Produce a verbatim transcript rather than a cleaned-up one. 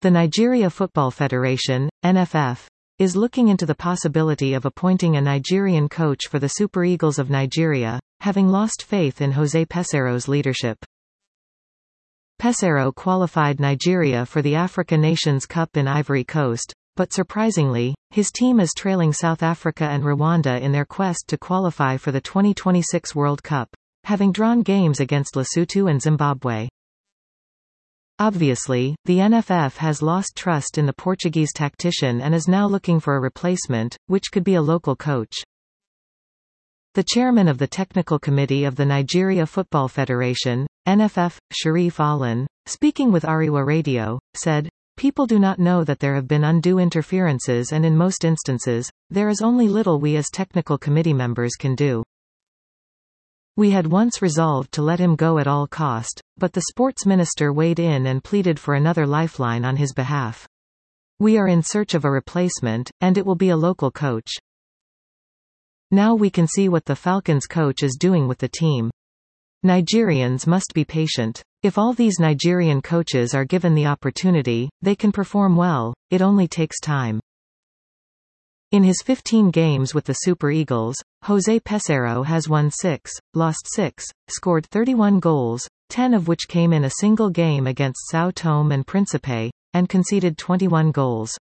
The Nigeria Football Federation, N F F, is looking into the possibility of appointing a Nigerian coach for the Super Eagles of Nigeria, having lost faith in José Pesero's leadership. Pesero qualified Nigeria for the Africa Nations Cup in Ivory Coast, but surprisingly, his team is trailing South Africa and Rwanda in their quest to qualify for the twenty twenty-six World Cup, having drawn games against Lesotho and Zimbabwe. Obviously, the N F F has lost trust in the Portuguese tactician and is now looking for a replacement, which could be a local coach. The chairman of the Technical Committee of the Nigeria Football Federation, N F F, Sharif Alan, speaking with Ariwa Radio, said, "People do not know that there have been undue interferences, and in most instances, there is only little we as technical committee members can do. We had once resolved to let him go at all cost, but the sports minister weighed in and pleaded for another lifeline on his behalf. We are in search of a replacement, and it will be a local coach. Now we can see what the Falcons coach is doing with the team. Nigerians must be patient. If all these Nigerian coaches are given the opportunity, they can perform well, it only takes time." In his fifteen games with the Super Eagles, José Pesero has won six, lost six, scored thirty-one goals, ten of which came in a single game against São Tomé and Príncipe, and conceded twenty-one goals.